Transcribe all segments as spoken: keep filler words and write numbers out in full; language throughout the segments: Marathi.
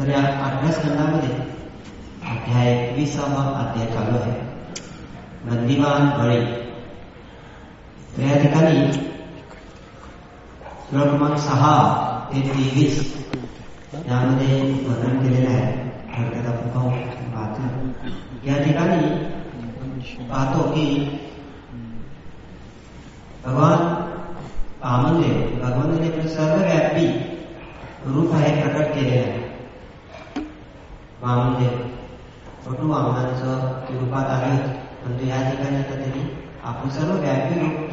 तर या आठव्या स्कंदामध्ये अध्याय एकविसावा अध्याय चालू आहे, नंदीवान बळी. तर या ठिकाणी श्लोक क्रमांक सहा ते तेवीस यामध्ये वर्णन केलेलं आहे. थोडक्यात आपण पाहू पाहतो. या ठिकाणी पाहतो की भगवान वामनदेव भगवानाने आपलं सर्वव्यापी रूप आहे प्रकट केलेलं आहे. वामनदेव छोटू वामनांचं रूपात आले होते, परंतु या ठिकाणी आता त्यांनी आपण सर्व व्यापी रूप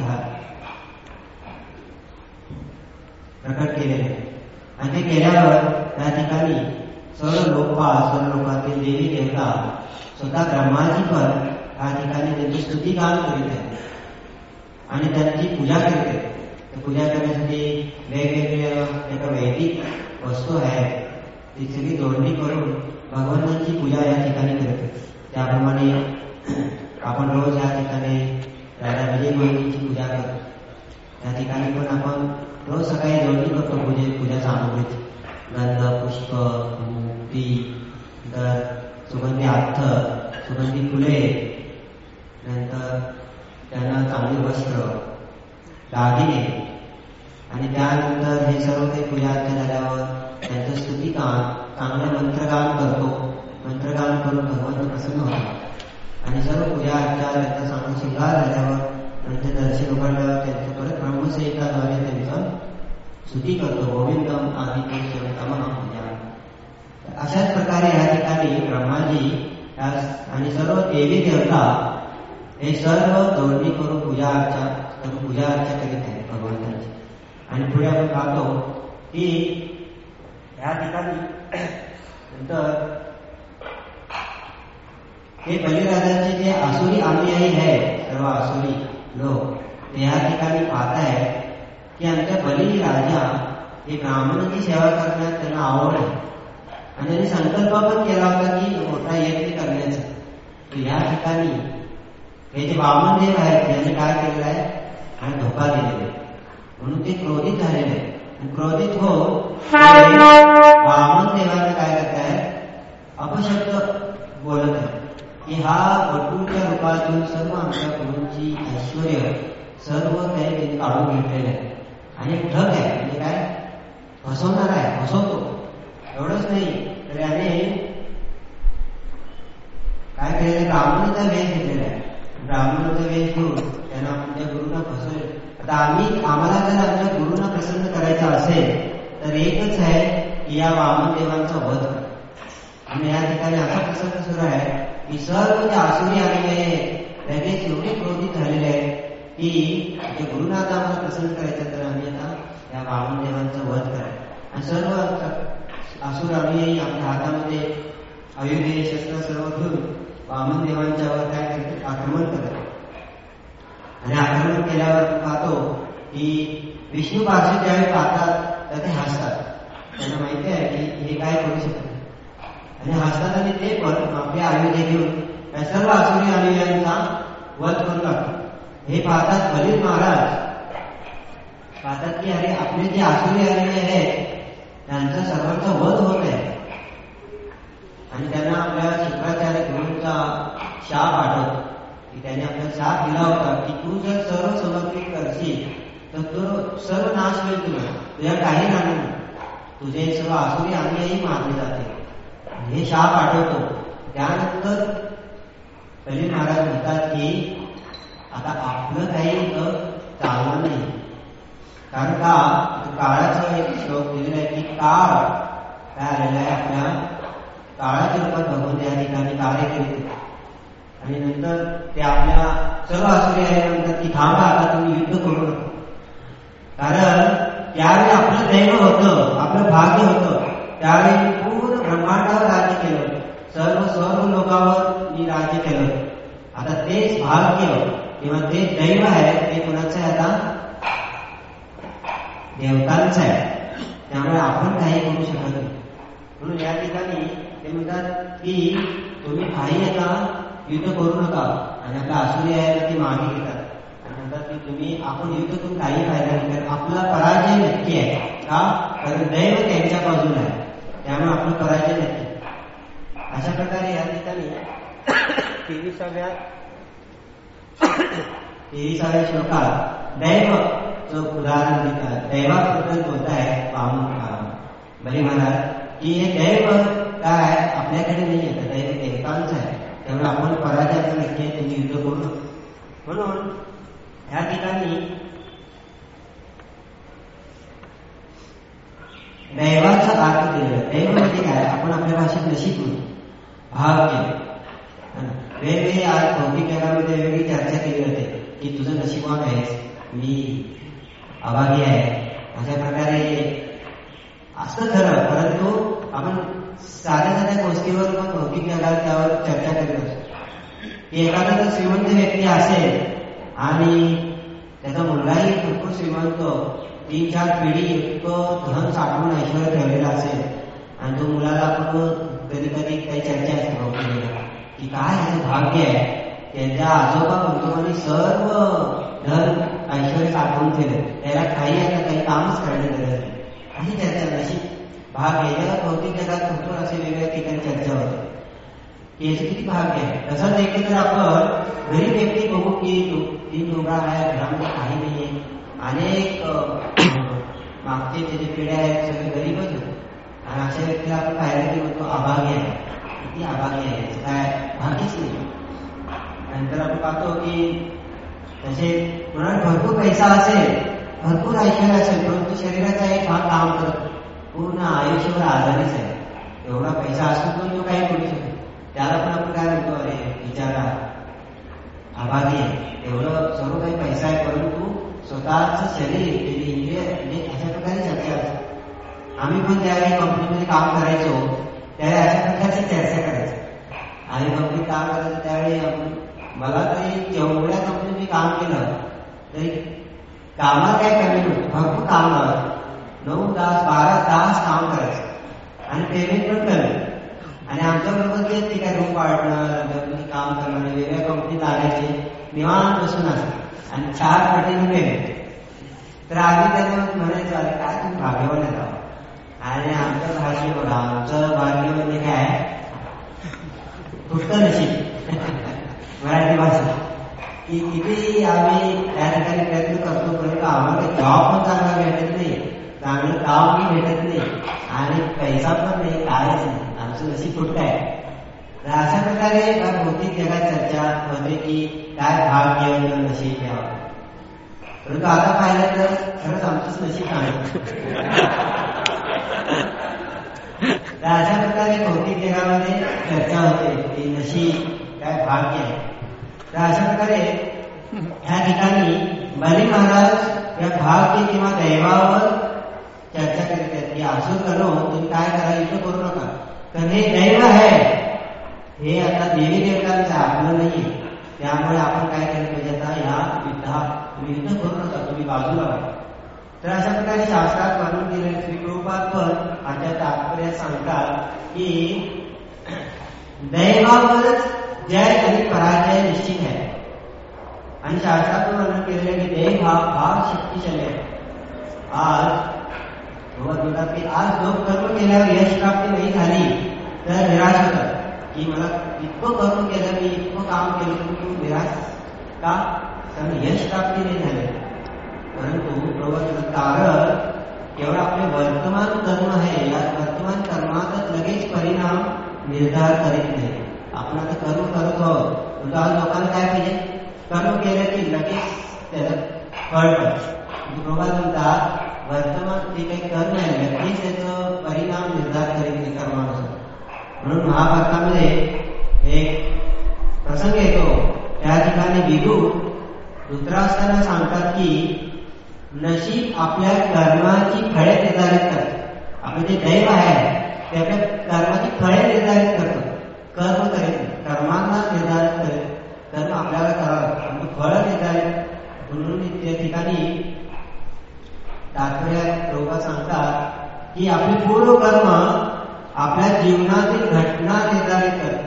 प्रकट केलेले आहे. आणि ते केल्यावर त्या ठिकाणी सर्व लोकपाल सर्व लोकांतील देवी देवता स्वतः ब्रह्माजी पण त्या ठिकाणी त्यांची स्तुतिगान करीत आहेत आणि त्यांची पूजा करीत आहेत. पूजा करण्यासाठी वेगवेगळ्या एका वैदिक वस्तू आहेत, ती सगळी जोडणी करून भगवानांची पूजा या ठिकाणी करते. त्याप्रमाणे आपण रोज या ठिकाणी राजा विजय गोविंदची पूजा करतो. त्या ठिकाणी पण आपण रोज सकाळी जोडणी करतो पूजे पूजा सामग्रीची, गंध पुष्प मूर्ती, नंतर सुगंधी अत्तर, सुगंधी फुले, नंतर त्यांना चांगली वस्त्र, दागिने, आणि त्यानंतर हे सर्व काही पूजा अर्चा झाल्यावर त्यांचं स्तुतिगान चांगलं मंत्रगान करतो. मंत्रगान करून भगवान प्रसन्न होतात आणि सर्व पूजा अर्चा त्यांचा चांगला शृंगार झाल्यावर त्यांचं दर्शन उघडल्यावर त्यांचं परत ब्रह्मसहिताद्वारे त्यांचं स्तुती करतो. गोविंदम आदि पुरुषोत्तम पूजा. अशाच प्रकारे या ठिकाणी ब्रह्माजी आणि सर्व देवी देवता हे सर्व जोडणी करून पूजा अर्चा करून पूजा अर्चा करीत आहेत भगवंतांची. आणि पुढे आपण पाहतो की या ठिकाणी नंतर हे बलिराजाचे जे आसुरी अनुयायी आहे, सर्व आसुरी लोक ते या ठिकाणी पाहत आहेत की आमच्या बली राजा हे ब्राह्मणांची सेवा करण्यात त्यांना आवड आहे आणि त्यांनी संकल्प पण केला होता की मोठा यज्ञ करण्याचा. तर या ठिकाणी हे जे वामनदेव आहेत त्यांनी काय केलेलं आहे आणि धोका दिलेला आहे, म्हणून ते क्रोधित झालेले आहे. क्रोधित हो वामनदेवाने काय करत आहे, अपशब्द बोलत आहे की हा वटूच्या रूपातून सर्व आमच्या गुरूंची ऐश्वर्य सर्व काही त्यांनी काढून घेतलेलं आहे आणि ठग आहे, म्हणजे काय फसवणार आहे, फसवतो. एवढंच नाही तर याने काय केलेलं, ब्राह्मणाचा वेश घेतलेला आहे. ब्राह्मणाचा वेश घेऊन त्यांना आमच्या गुरूंना फसवले. आता आम्ही आम्हाला जर आमच्या गुरूंना प्रसन्न करायचं असेल तर एकच आहे की या वामनदेवांचा वध करा. आणि या ठिकाणी असा प्रसंग सुरू आहे की सर्व जे आसुरी आलेले आहेत लगेच एवढे क्रोधित झालेले आहेत की जे गुरुना आता आम्हाला प्रसन्न करायचं तर आम्ही आता या वामनदेवांचा वध करायचा. आणि सर्व आसुर अनुयायी आपल्या हातामध्ये आयुर्वेद शस्त्र सर्व घेऊन वामनदेवांच्यावर काय करतात, आक्रमण करतात. आणि आक्रमण केल्यावर पाहतो की विष्णू पार्षद ज्यावेळी पाहतात तर ते हसतात. त्यांना माहिती आहे की हे काय करू शकत नाही आणि हसतात आणि ते पण आपले आयुध घेऊन त्या सर्व आसुरी अनुयायांचा वध करू लागतात. हे पाहतात बली महाराज पाहतात की अरे आपले जे आसुरी अनुयायी आहेत त्यांचा सर्वांचा वध होत आहे आणि त्यांना आपल्या शुक्राचार्य गुरूंचा शाप आठवतो की त्याने आपल्याला शाप दिला होता की तू जर सर्व समर्पित करशील तर तो सर्व नाश होईल, तुला तुझ्या काही राहणार नाही, तुझे सर्व आसुरी अनुयायी मारले जाते. हे शाप आठवतो. त्यानंतर बली महाराज म्हणतात की आता आपलं काही चालणार नाही, कारण का काळाचा एक श्लोक दिलेला आहे की काळ काय आलेला आहे, आपल्या काळाच्या रूपात भगवंत या ठिकाणी कार्य केले. आणि नंतर ते आपल्या सर्व आसुरी आहे म्हणतात की थांबा, आता तुम्ही युद्ध करू नका, कारण त्यावेळी आपलं दैव होतं, आपलं भाग्य होतं. त्यावेळी पूर्ण ब्रह्मांडावर राज्य केलं, सर्व सर्व लोकांवर मी राज्य केलं. आता तेच भाग्य किंवा ते दैव आहे ते कोणाचं आहे, आता देवतांचं आहे. त्यामुळे आपण काही करू शकत नाही. म्हणून या ठिकाणी ते म्हणतात की तुम्ही काही आता युद्ध करू नका. आणि आपल्या आसुरी आहे ते मागे घेतात आणि म्हणतात की तुम्ही आपण युद्ध करून काही फायदा नाही, कारण आपला पराजय नक्की आहे. का? कारण दैव त्यांच्या बाजूला आहे. त्यामुळे आपलं पराजय नक्की. अशा प्रकारे या ठिकाणी तेविसाव्या तेविसाव्या श्लोकात दैव जो उदाहरण देतात, दैवाबद्दल बोलत आहे पाहून बली महाराज की हे दैव काय आपल्याकडे नाही येतं, दैव देवतांचं आहे. त्यामुळे आपण पराजयाचं नक्की त्यांनी युद्ध करू. म्हणून या ठिकाणी दैवाचा अर्थ दिलेला. दैव म्हणजे काय, आपण आपल्या भाषेत नशीब म्हणतो, भाग्य. वेगवेगळी आज भौतिक जगामध्ये वेगवेगळी चर्चा केली जाते की तुझं नशीबवान आहेस, मी अभागी आहे. अशा प्रकारे असं खरं, परंतु आपण साध्या साध्या गोष्टीवर भौतिक जगात त्यावर चर्चा करत असतो की एखादा जर श्रीमंत व्यक्ती असेल आणि त्याचा मुलगाही भरपूर श्रीमंत, तीन चार पिढी इतकं धन साठवून ऐश्वर्य ठेवलेलं असेल आणि तो मुलाला आपण कधी कधी काही चर्चा असते भौतिक की काय ह्याचं भाग्य आहे, त्यांच्या आजोबा कुटुंबाने सर्व धन ऐश्वर्य साठवून ठेवले, त्याला काही आता काही कामच करणे गरज नाही. अशी चर्चा नशीब भाग्य जगात भौतिक जगात भरपूर असे वेगवेगळ्या ठिकाणी चर्चा होते की याचे किती भाग्य आहे. तसंच देखील जर आपण गरीब व्यक्ती बघू की तीन डोंगरा आहे, घरामध्ये काही नाहीये, अनेक मागचे त्याचे पिढ्या आहेत, सगळे गरीबच होते आणि अशा व्यक्तीला आपण पाहिलं की म्हणतो अभाग्य आहे. किती अभाग्य आहे, काय भाग्यच नाही. नंतर आपण पाहतो की तसे कोणाला भरपूर पैसा असेल, भरपूर ऐश्वर्य असेल, परंतु शरीराचा एक भाग काम करतो, पूर्ण आयुष्यभर आजारीच आहे. एवढा पैसा असून पण तो काही करू शकतो, त्याला पण आपण काय म्हणतो, अरे बिचारा अभागी आहे. एवढं सर्व काही पैसा आहे परंतु स्वतःच शरीर इंद्रिय म्हणजे अशा प्रकारे चर्चा असते. आम्ही पण ज्यावेळी कंपनीमध्ये काम करायचो त्यावेळी अशा प्रकारची चर्चा करायचो. आम्ही कंपनीत काम करायचो त्यावेळी आपण मला तरी जेवढ्या कंपनीत मी काम केलं तरी कामाला काय कमी नव्हतं, भरपूर काम लावायचं. नऊ तास बारा तास काम करायचं आणि पेमेंट पण कमी. आणि आमच्याबरोबर जे ती काय रूम पार्टनर काम करणारे वेगळ्या कंपनीत आल्याचे निवांत बसून असतात आणि चार पटीने पेमेंट. तर आम्ही त्यांना म्हणायचं अरे काय तुम्ही भाग्यवान येतात. आणि आमचं भाग्य बघा, आमचं भाग्य म्हणजे काय पुष्कळ नशीब मराठी भाषा की किती आम्ही या ठिकाणी प्रयत्न करतो परंतु आम्हाला जॉब पण चांगला भेटत नाही, चांगलं कामही भेटत नाही आणि पैसा पण नाही, कायच नाही. आमचं नशीब फुटक आहे. तर अशा प्रकारे भौतिक जगात चर्चा होते की काय भाग्य नशीब घ्यावं. परंतु आता पाहिलं तर खरंच आमचंच नशीब चांगलं. तर अशा प्रकारे भौतिक जगामध्ये चर्चा होते की नशीब काय भाग्य आहे. तर अशा प्रकारे ह्या ठिकाणी बली महाराज या भाग्य किंवा दैवावर चर्चा करत आहेत की असं करो तुम्ही काय करा, युद्ध करू नका, तर हे दैव आहे, हे आता देवी देवतांचं आपलं नाहीये. त्यामुळे आपण काय केलं पाहिजे, आता ह्या युद्धात तुम्ही युद्ध करू नका, तुम्ही बाजूला व्हा. तर अशा प्रकारे शास्त्रात मानून दिलेले श्री कृपात पण आजच्या तात्पर्यात सांगतात की दैवावरच जय आणि पराजय निश्चित आहे. आणि शास्त्रातून वर्णन केलेले की दैव हा फार शक्तिशाली आहे. आज म्हणतात की आज जो कर्म केल्यावर यश प्राप्ती नाही झाली तर निराश होतात की मला इतकं कर्म केलं, मी इतकं काम केलं तर तू निराश का, कारण यश प्राप्ती नाही झाली. परंतु प्रवचन कारण केवळ आपले वर्तमान कर्म आहे, या वर्तमान कर्मातच लगेच परिणाम निर्धार करीत नाही. आपण आता कर्म करत आहोत, म्हणजे आज लोकांना काय पाहिजे, कर्म केलं की लगेच त्याचं फळ पडतं. प्रभात म्हणतात वर्तमान जे काही कर्म आहे लगेच त्याचं परिणाम निर्धार करीत नाही कर्मानुसार. म्हणून महाभारतामध्ये एक प्रसंग येतो, त्या ठिकाणी विदुर धृतराष्ट्राला सांगतात की नशीब आपल्या कर्माची फळे निर्धारित करते. आपलं जे दैव आहे ते आपल्या कर्माची फळे निर्धारित करतं, कर्म करीत नाही, कर्मांना निर्धारित करेल, कर्म आपल्याला करावं आणि फळ निर्धारित. म्हणून त्या ठिकाणी तात्पर्यात लोक सांगतात की आपले पूर्व कर्म आपल्या जीवनातील घटना निर्धारित करते,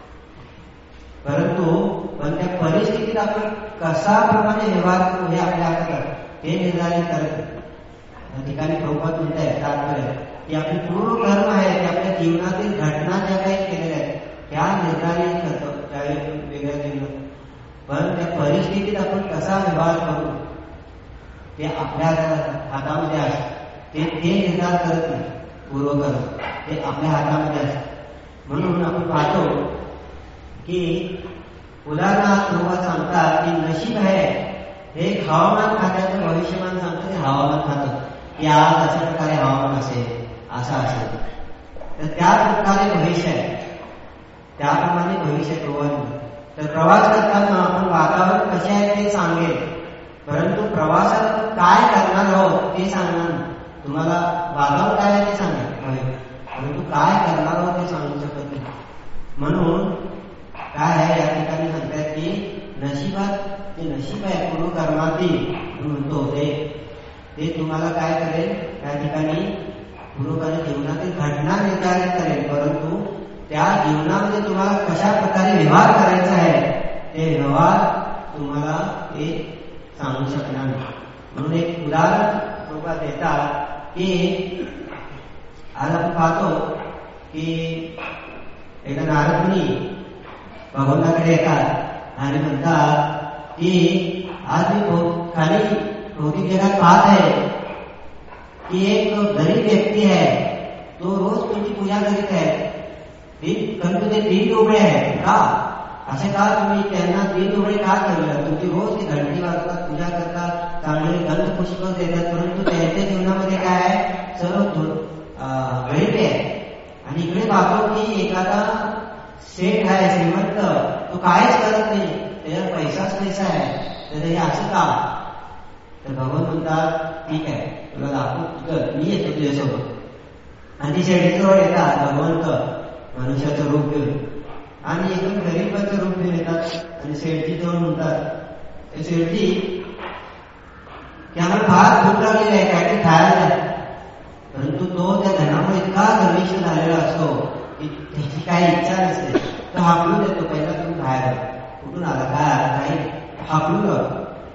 परंतु पण त्या परिस्थितीत आपण कसा प्रमाणे व्यवहार करू हे आपल्या हातात हे निर्धारित करत. या ठिकाणी प्रभुपाद म्हणत आहेत तात्पर्य की आपले पूर्व कर्म आहे ते आपल्या जीवनातील घटना ज्या काही केलेल्या आहेत त्या निर्धारित करतो त्यावेळी वेगळ्या जीवनात. पण त्या परिस्थितीत आपण कसा व्यवहार करू ते आपल्या हातामध्ये असतं. ते ते निर्धार करत नाही पूर्वकर्म, ते आपल्या हातामध्ये असतं. म्हणून आपण पाहतो की उदाहरणार्थ प्रभुपाद सांगतात की नशीब आहे हे हवामान खात्याचं भविष्यमान सांगतं. ते हवामान खातं की आज अशा प्रकारे हवामान असेल, असं असेल, तर त्या प्रकारे भविष्य आहे, त्याप्रमाणे भविष्य प्रवाह. तर प्रवास करताना आपण वातावरण कसे आहे ते सांगेल, परंतु प्रवासात आपण काय करणार आहोत ते सांगणार. तुम्हाला वातावरण काय आहे ते सांगेल, परंतु काय करणार आहोत ते सांगू शकत नाही. म्हणून काय आहे या ठिकाणी सांगतात की नशिबात ते नशीब आहे पूर्वकर्मातील म्हणतो ते ते तुम्हाला काय करेल त्या ठिकाणी पूर्वकर्म जीवनातील घटना निर्धारित करेल, परंतु त्या जीवनामध्ये तुम्हाला कशा प्रकारे व्यवहार करायचा आहे ते व्यवहार तुम्हाला ते सांगू शकणार नाही. म्हणून एक उदाहरण प्रभुपाद देतात की आज आपण पाहतो की एकदा नारद मुनी भगवंताकडे येतात आणि म्हणतात की आज मी खाली भौतिक जगात पाहत आहे की एक गरीब व्यक्ती आहे, तो रोज तुमची पूजा करीत आहे, परंतु ते तीन डोबळे आहेत. का असे का तुम्ही त्यांना तीन डोबळे का ठेवलं? तुमची रोज ती घंटी वाजतात, पूजा करतात, चांगले गंध पुष्प देतात, परंतु त्यांच्या जीवनामध्ये काय आहे, सर्व गरीबी आहे. आणि इकडे पाहतो की एखादा सेठ आहे श्रीमंत, तो काहीच करत नाही, त्याच्यावर पैसाच पैसा आहे, तर हे असं का? तर भगवान म्हणतात ठीक आहे, तुला दाखवतो, मी येतो तुझ्यासोबत. आणि ती शेडीजवळ येतात भगवंत मनुष्याचं रूप घेऊन आणि एकदम गरीबाचं रूप घेऊन येतात. आणि शेडजी जवळ म्हणतात शेडजी की आम्हाला फार भूक लागलेली आहे, काय ते खायला द्या. परंतु तो त्या धनामुळे इतका गर्विष्ठ झालेला असतो की त्याची काही इच्छा नसते, तर हाकलून देतो, पहिला तुम्ही बाहेर कुठून आला, काय आला, काही हाकलून जातो.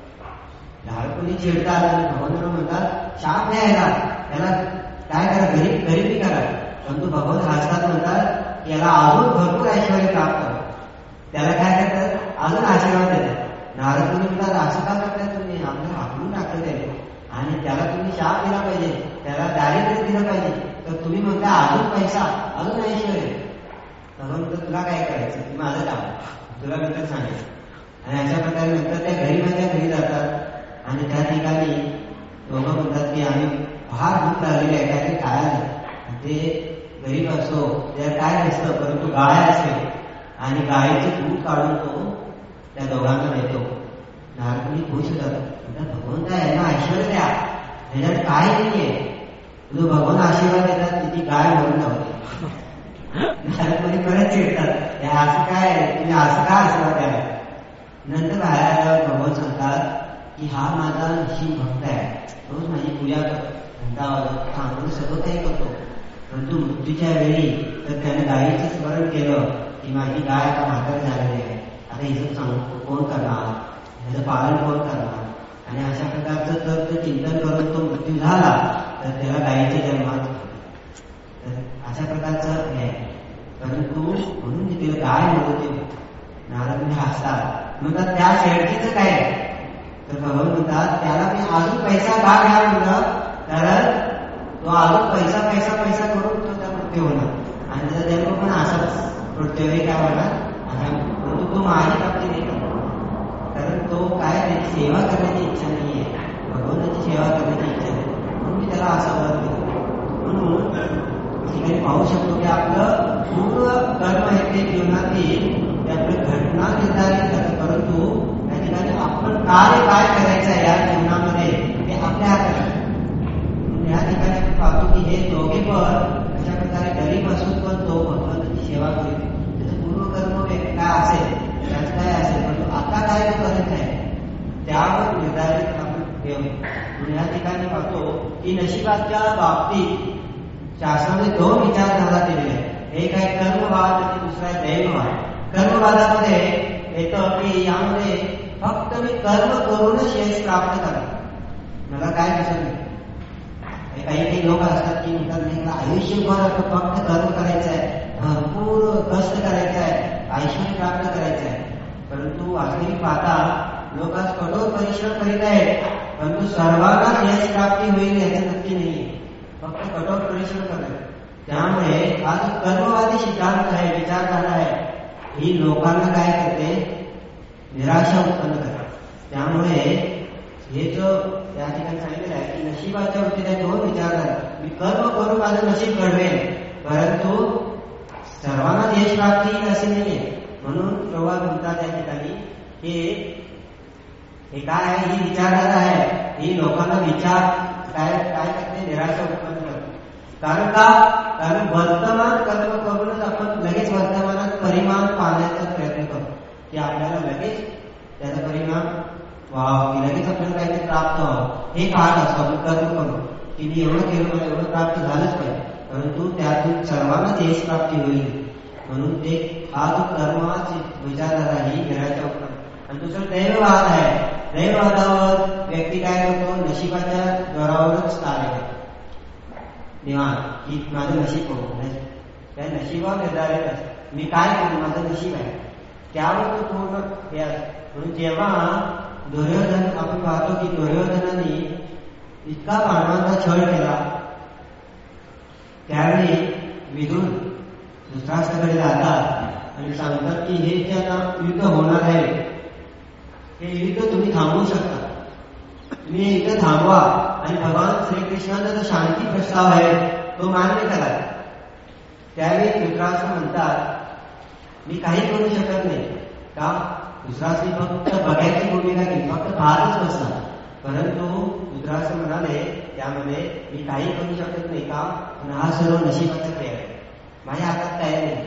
लहानपणी चिडतात आणि भगवान म्हणतात शाप द्यायला, त्याला काय करा, गरीब गरिबी करा. परंतु भगवान हसतात, म्हणतात याला अजून भरपूर ऐश्वर्य प्राप्त, त्याला काय करतात, अजून आशीर्वाद देतात. नारद मुनी म्हणतात असं का करताय तुम्ही, आपल्याला हाकलून टाकलं त्याने आणि त्याला तुम्ही शाप दिला पाहिजे, त्याला दारिद्र्य दिलं पाहिजे, तर तुम्ही म्हणता अजून पैसा, अजून ऐश्वर्य. भगवान म्हणतात तुला काय करायचं, माझं काम, तुला नंतर सांगेल. आणि अशा प्रकारे नंतर त्या गरीबाच्या घरी जातात आणि त्या ठिकाणी दोघं म्हणतात की आम्ही फार भूक लागलेली आहे, काय ते खायला. ते गरीब असतो, त्याला काय नसतं, परंतु गाय असते आणि गायीचं दूध काढून तो त्या दोघांना देतो. नारदमुनी खुश होतात, म्हणतात भगवंता यांना ऐश्वर्य द्या, त्याच्यात काय नाहीये, तुझं भगवान आशीर्वाद देतात की ती गाय म्हणून जाते. नारदमुनी परत चिडतात, हे असं काय, तुम्ही असं का आशीर्वाद द्या. नंतर बाहेर आल्यावर भगवान सांगतात की हा माझा निश्चित भक्त आहे, रोज माझी पूजा करतो, चांगलं सगळं काही करतो, परंतु मृत्यूच्या वेळी तर त्याने गायीचं स्मरण केलं की माझी गाय आता म्हातारी झालेली आहे, आता हिचं सांग कोण करणार, ह्याचं पालन कोण करणार. आणि अशा प्रकारचं जर ते चिंतन करून तो मृत्यू झाला तर त्याला गायीच्या जन्मात, तर अशा प्रकारचं हे. परंतु म्हणून तिथे गाय म्हणते. नारदमुनी हसतात, म्हणतात त्या शेडकीचं काय, तर भगवान म्हणतात त्याला मी अजून पैसा का घ्या म्हणलं, कारण तो अजून पैसा पैसा पैसा करून तो त्या मृत्यू होणार आणि त्याचा जन्म पण असाच प्रत्येक काय होणार असा. परंतु तो माझी प्राप्ती नाही करणार, कारण तो काय त्याची सेवा करण्याची इच्छा नाही आहे, भगवंताची सेवा करण्याची इच्छा नाही, म्हणून मी त्याला असा वर केला. म्हणून ठिकाणी पाहू शकतो की आपलं पूर्ण कर्म आहे ते जीवनातील ते आपल्या घटना निर्धारित करतात, परंतु त्या ठिकाणी आपण कार्य काय करायचं आहे या जीवनामध्ये ते आपल्या हातात आहे. या ठिकाणी आपण पाहतो की हे दोघे पण अशा प्रकारे गरीब असून पण तो भगवंताची सेवा करेल, त्याचं पूर्वकर्म काय असेल, त्याच काय असेल, परंतु आता काय तो करत आहे त्यावर निर्धारित आपण ठेवू. म्हणून या ठिकाणी पाहतो की नशिबाच्या बाबतीत शास्त्रामध्ये दोन विचारधारा दिलेल्या आहेत. एक आहे कर्मवाद आणि दुसरा आहे दैववाद. कर्मवादामध्ये येतं की यामध्ये फक्त मी कर्म करूनच यश प्राप्त करा, मला काय दिसत नाही, काही काही लोक असतात की म्हणतात नाही आयुष्यभर आपण फक्त कर्म करायचं आहे, भरपूर कष्ट करायचं आहे, ऐश्वर्य प्राप्त करायचं आहे. परंतु वास्तविक पाहता लोक आज कठोर परिश्रम करीत आहेत, परंतु सर्वांना यश प्राप्ती होईल याचं नक्की नाहीये. फक्त कठोर परिश्रम करत. त्यामुळे हा जो कर्मवादी सिद्धांत आहे, विचारधारा आहे, ही लोकांना काय करते, निराशा उत्पन्न करते. त्यामुळे हे जो या ठिकाणी सांगितलेलं आहे की नशिबाच्या वृत्तीने दोन विचारधारा, मी कर्म करून माझं नशीब घडवेल, परंतु सर्वांना यश प्राप्ती येईल असे नाहीये. म्हणून प्रवाद म्हणतात त्या ठिकाणी की हे काय आहे, ही विचारधारा आहे, ही लोकांना विचार काय काय करते, निराशा उत्पन्न करते. कारण का, कारण वर्तमान कर्म करूनच आपण लगेच वर्तमानात परिणाम पाहण्याचा प्रयत्न करतो की आपल्याला लगेच त्याचा परिणाम व्हावा, की लगेच आपल्याला काहीतरी प्राप्त व्हावं हे पाहत असतो. आपण कर्म करू की मी एवढं केलं, मला एवढं प्राप्त झालंच पाहिजे, परंतु त्यातून सर्वांनाच यश प्राप्ती होईल. म्हणून ते हा जो कर्माची विचारधारा ही निराशा उत्पन्न. आणि दुसरं दैववाद आहे. दैववादावर व्यक्ती काय करतो, नशिबाच्या जोरावरच कार्य करतो. निवांत की माझं नशीब होऊ, त्या नशिबावर निर्धारित असतं, मी काय करू, माझं नशीब आहे, त्यावर तो पूर्ण हे असतं. म्हणून जेव्हा दुर्योधन आपण पाहतो की दुर्योधनाने इतका पांडवांचा छळ केला, त्यावेळी विदुर धृतराष्ट्राकडे जातात आणि सांगतात की हे जे आता युद्ध होणार आहे, हे युद्ध तुम्ही थांबवू शकता, तुम्ही हे युद्ध थांबवा आणि भगवान श्रीकृष्णाचा जो शांती प्रस्ताव आहे तो मान्य करा. त्यावेळी धृतराष्ट्र म्हणतात मी काही करू शकत नाही. का, धृतराष्ट्र फक्त बघायची भूमिका घेतली, फक्त पाहतच बसला. परंतु धृतराष्ट्र म्हणाले त्यामध्ये मी काही करू शकत नाही. का, हा सर्व नशिबाचा खेळ आहे, माझ्या हातात काय नाही.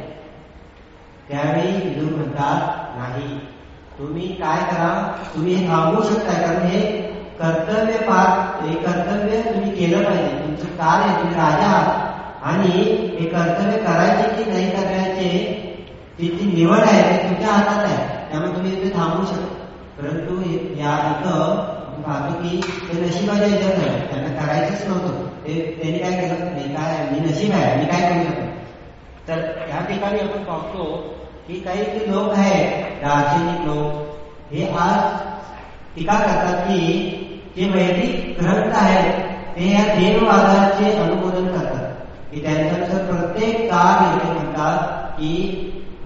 त्यावेळी विदुर म्हणतात नाही, तुम्ही काय करा, तुम्ही हे थांबवू शकता, कारण हे कर्तव्य पार, हे कर्तव्य तुम्ही केलं पाहिजे, तुमचं कार्य, तुम्ही राजा आहात आणि हे कर्तव्य करायचे की नाही करायचे तिची निवड आहे, ते तुमच्या हातात आहे. त्यामुळे तुम्ही इथे थांबवू शकता. परंतु या इथं पाहतो की ते नशिबाच्या याच्यात आहे, त्यांना करायचंच नव्हतं. ते त्यांनी काय केलं, नाही काय मी नशीब आहे, मी काय करू शकतो. तर या ठिकाणी आपण पाहतो की काही जे लोक आहेत, दार्शनिक लोक, हे आज टीका करतात की जे वैदिक ग्रंथ आहेत ते या देववादाचे अनुमोदन करतात, की त्यांच्यानुसार प्रत्येक कार्य ते म्हणतात की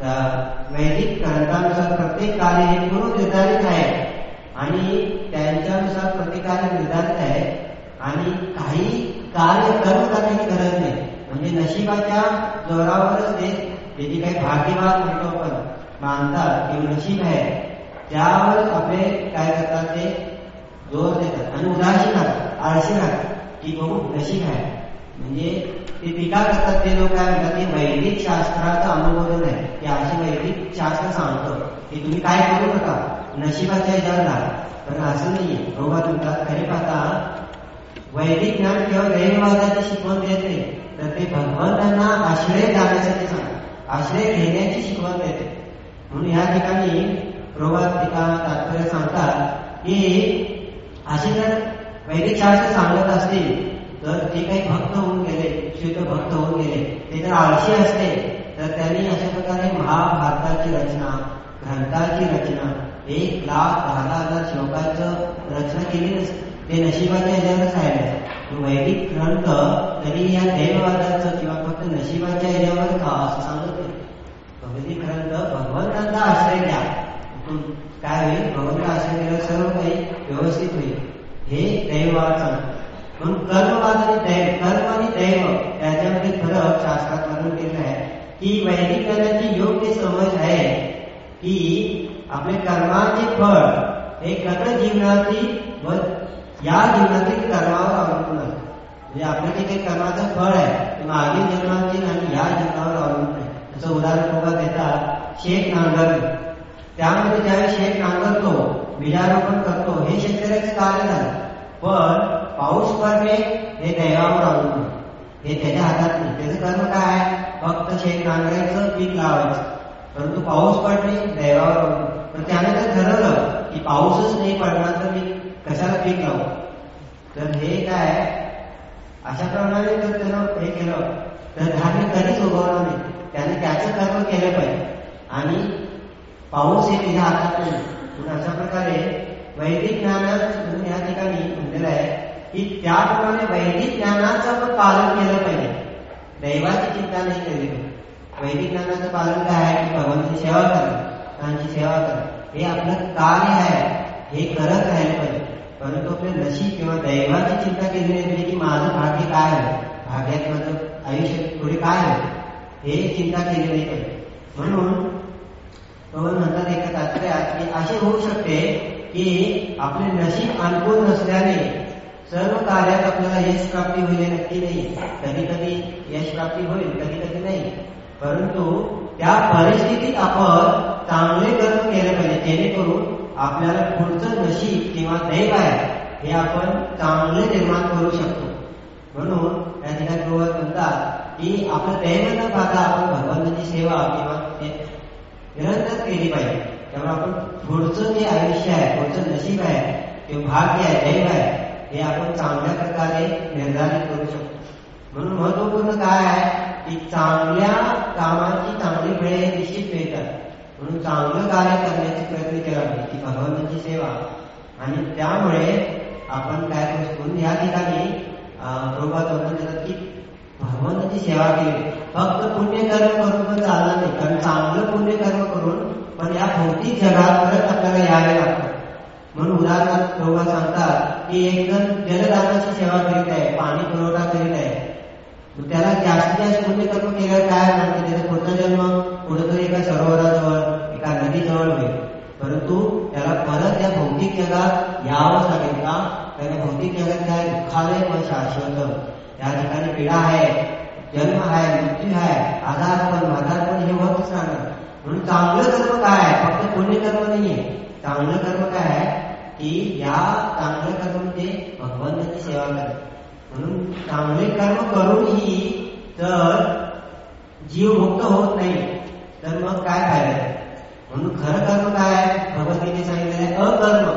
वैदिक ग्रंथानुसार प्रत्येक कार्य हे पूर्व निर्धारित आहे आणि त्यांच्यानुसार प्रत्येक कार्य निर्धारित आहे आणि काही कार्य कर्म करण्याची गरज नाही. म्हणजे नशिबाच्या जोरावरच ते जे काही भाग्यवान म्हणतो आपण मानतात किंवा नशीब आहे त्यावर आपले काय करतात ते जोर देतात आणि उदासीन राहतात, आळशी राहतात की बघू नशीब आहे. म्हणजे ते टीका करतात ते लोक काय म्हणतात की वैदिक शास्त्राचं अनुमोदन आहे, की असे वैदिक शास्त्र सांगतो की तुम्ही काय करू नका, नशिबाच्या याच्यावर राहा. पण असं नाहीये. प्रभुपाद म्हणतात खरे पाहता वैदिक ज्ञान किंवा दैववादाची शिकवण देत नाही, तर ते भगवंतांना आश्रय जाण्यासाठी सांगतात, आश्रय घेण्याची शिकवण देते. म्हणून या ठिकाणी प्रभुपाद टीका तात्पर्य सांगतात की असे जर वैदिक शास्त्र सांगत असतील तर जे काही भक्त होऊन गेले, शुद्ध भक्त होऊन गेले, ते जर आळशी असते तर त्यांनी अशा प्रकारे महाभारताची रचना, ग्रंथाची रचना, एक लाख दहा हजार श्लोकांचं रचना केली नसते. ते नशिबाच्या ह्याच्यावरच राहिले. वैदिक ग्रंथ तरी या दैववादाचं किंवा फक्त नशिबाच्या ह्याच्यावर का असं सांगत नाही. वैदिक ग्रंथ भगवंतांचा आश्रय घ्या, काय होईल, भगवंता आश्रय केल्यावर सर्व काही व्यवस्थित होईल, हे दैववाद सांगतो. म्हणून कर्मवाद आणि दैव, कर्म आणि दैव याच्यामध्ये फरक शास्त्रात वर्णन केलेला आहे की वैदिक ज्ञानाची योग्य समज आहे की आपले कर्माचे फळ हे गत जीवनाची व या जीवनातील कर्मावर अवलंबून असते. म्हणजे आपलं जे काही कर्माचं फळ आहे ते मागील जन्मातील आणि या जीवनावर अवलंबून आहे. जसं उदाहरण बघा देतात, शेत नांगरणे, त्यामध्ये ज्यावेळी शेत नांगरतो, बीजारोपण करतो, हे शेतकऱ्याचं कार्य झालं. पण पाऊस पडणे हे दैवावर अवलंबून, हे त्याच्या हातात नाही. त्याचं कर्म काय आहे, फक्त शेत नांगरायचं, पीक लावायचं. परंतु पाऊस पडणे दैवावर अवलंबून. पण त्याने जर ठरवलं की पाऊसच नाही पडणार तर मी कशाला पीक लावू, तर हे काय अशा प्रमाणे जर त्यानं हे केलं तर धान्य कधीच उगवणार नाही. त्याने त्याचं कर्म केलं पाहिजे. आणि पाऊस हे तिच्या हातात नाही. म्हणून अशा प्रकारे वैदिक ज्ञानात या ठिकाणी म्हणलेलं आहे की त्याप्रमाणे वैदिक ज्ञानाचं आपण पालन केलं पाहिजे. दैवाची चिंता नाही केली पाहिजे. वैदिक ज्ञानाचं पालन काय आहे की भगवंताची सेवा करणं, त्यांची सेवा करणं हे आपलं कार्य आहे, हे करत राहिलं पाहिजे. परंतु आपले नशीब किंवा दैवाची चिंता केली नाही पाहिजे की माझं भाग्य काय आहे, भाग्यात माझं आयुष्य पुढे काय आहे हे चिंता केली नाही पाहिजे. म्हणून भगवान म्हणतात एका तात्पर्यात की असे होऊ शकते की आपले नशीब अनुकूल नसल्याने सर्व कार्यात आपल्याला यश प्राप्ती होईल नक्की नाही. कधी कधी यश प्राप्ती होईल, कधी कधी नाही. परंतु त्या परिस्थितीत आपण चांगले कर्म केले पाहिजे, जेणेकरून आपल्याला पुढचं नशीब किंवा दैव आहे हे आपण चांगले निर्माण करू शकतो. म्हणून या ठिकाणी प्रभू म्हणतात की आपलं दैव न पाहता आपण भगवंताची सेवा किंवा निरंतर केली पाहिजे. त्यामुळे आपण पुढचं जे आयुष्य आहे, पुढचं नशीब आहे किंवा भाग्य आहे, दैव आहे हे आपण चांगल्या प्रकारे निर्धारित करू शकतो. म्हणून महत्वपूर्ण काय आहे की चांगल्या कामाची चांगली वेळ निश्चित मिळतात. म्हणून चांगलं कार्य करण्याचा प्रयत्न केला पाहिजे की भगवंताची सेवा. आणि त्यामुळे आपण काय करू या ठिकाणी प्रभुपाद वर्णन देतात की भगवंताची सेवा केली. फक्त पुण्यकर्म करून पण चालणार नाही, कारण चांगलं पुण्यकर्म करून पण या भौतिक जगात परत आपल्याला यावे लागतं. म्हणून उदाहरणार्थ प्रभुपाद सांगतात की एक जण जलदानाची सेवा करीत आहे, पाणी पुरवठा करीत आहे. त्याला जास्तीत जास्त पुण्यकर्म केल्यावर काय म्हणते त्याचा पुढचा जन्म कुठेतरी एका सरोवराजवळ एका नदीजवळ होईल. परंतु त्याला परत त्या भौतिक जगात यावंच लागेल का? त्याला भौतिक जगात काय दुःखालय व शाश्वत त्या ठिकाणी पीडा आहे, जन्म आहे, मृत्यू आहे, आजारपण म्हातारपण हे होतच राहणार. म्हणून चांगलं कर्म काय आहे? फक्त पुण्यकर्म नाहीये. चांगलं कर्म काय आहे की या चांगल्या कर्मामध्ये भगवंताची सेवा करा. म्हणून चांगले कर्म करूनही जर जीव मुक्त होत नाही तर मग काय फायदा? म्हणून खरं कर्म काय आहे? भगवद्गीतेने सांगितलेलं आहे अकर्म,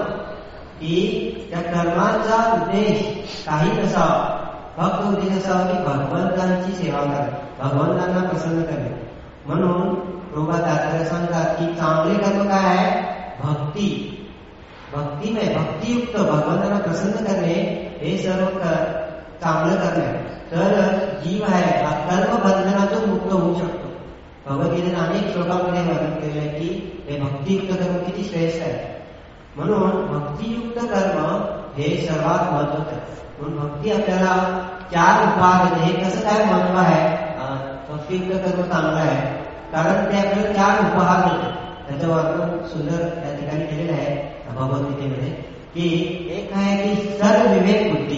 की त्या कर्माचा उद्देश काही नसावा, फक्त उद्देश असावा की भगवंतांची सेवा करा, भगवंतांना प्रसन्न करणे. म्हणून प्रभुपाद तात्पर्य सांगतात की चांगले कर्म काय आहे? भक्ती. भक्ती नाही, भक्तियुक्त भगवंतांना प्रसन्न करणे हे सर्व चांगलं करणे. तर जीव आहे हा कर्म बंधनातून मुक्त होऊ शकतो. भगवद्गीतेने अनेक श्लोकांमध्ये वर्णन केले आहे की हे भक्तियुक्त कर्म किती श्रेष्ठ आहे. म्हणून भक्तियुक्त कर्म हे सर्वात महत्वाचं आहे. म्हणून भक्ती आपल्याला चार उपहार देते. हे कसं काय महत्व आहे? भक्तियुक्त कर्म चांगलं आहे कारण ते आपल्याला चार उपहार देते. त्याचं वर्णन सुंदर या ठिकाणी केलेलं आहे भगवद्गीतेमध्ये की एक आहे की सद्विवेक बुद्धी.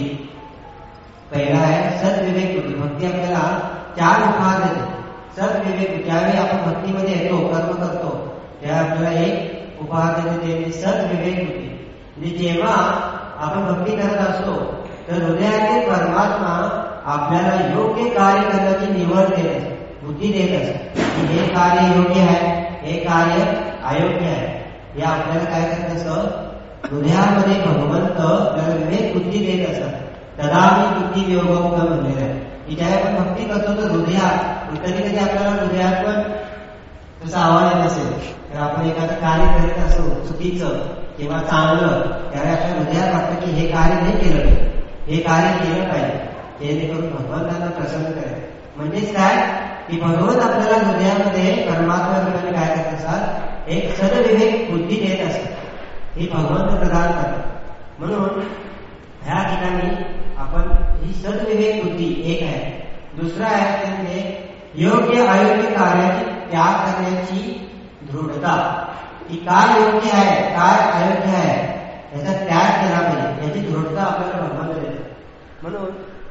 पहिला आहे सद्विवेक बुद्धी. भक्ती आपल्याला चार उपहार देते. सद्विवेक, ज्यावेळी आपण भक्तीमध्ये येतो, कर्म करतो, तेव्हा आपल्याला एक उपहार देते ते सद्विवेक बुद्धी. म्हणजे जेव्हा आपण भक्ती करत असतो तर हृदयातील परमात्मा आपल्याला योग्य कार्य करण्याची निवड देत असते, बुद्धी देत असते की हे कार्य योग्य आहे, हे कार्य अयोग्य आहे. हे आपल्याला काय करत असतं? हृदयामध्ये भगवंत आपल्याला विवेक बुद्धी देत असतात. तदामी बुद्धी योगमुख म्हणलेलं आहे की ज्यावेळी आपण भक्ती करतो तर हृदयात, कधी कधी आपल्याला हृदयात पण तसा आवाज येत असेल तर आपण एखादं कार्य करत असो चुकीचं किंवा चांगलं, त्यावेळी आपल्या हृदयात वाटतं की हे कार्य नाही केलं पाहिजे, हे कार्य केलं पाहिजे, जेणेकरून भगवंतांना प्रसन्न करेल. म्हणजेच काय की भगवंत आपल्याला हृदयामध्ये परमात्मा रूपाने काय करत असतात? एक सद्विवेक बुद्धी देत असतात. हे भगवंत प्रदान करतात. म्हणून ह्या ठिकाणी आपण ही सद्विवेक बुद्धी एक आहे. दुसरा आहे म्हणजे योग्य अयोग्य कार्याची त्याग करण्याची दृढता, की काय योग्य आहे, काय अयोग्य आहे याचा त्याग केला पाहिजे, याची दृढता आपल्याला भगवंत देते. म्हणून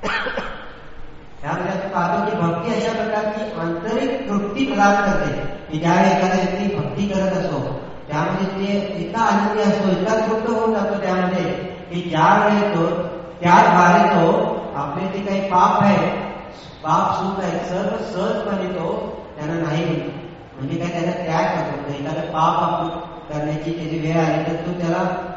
त्यामध्ये आपण पाहतो की भक्ती अशा प्रकारची आंतरिक तृप्ती प्रदान करते की ज्यावेळी एखादा व्यक्ती भक्ती करत असतो त्यामध्ये ते इतका आनंदी असतो, इतका तृप्त होऊन जातो त्यामध्ये की ज्यावेळी तो त्याद्वारे तो आपले जे काही पाप आहे, पाप सुख आहे, सर्व सहजपणे तो त्यांना नाही म्हणजे काय त्याचा त्याग करतो. एखादं पाप आपण करण्याची त्याची वेळ आली तर तो त्याला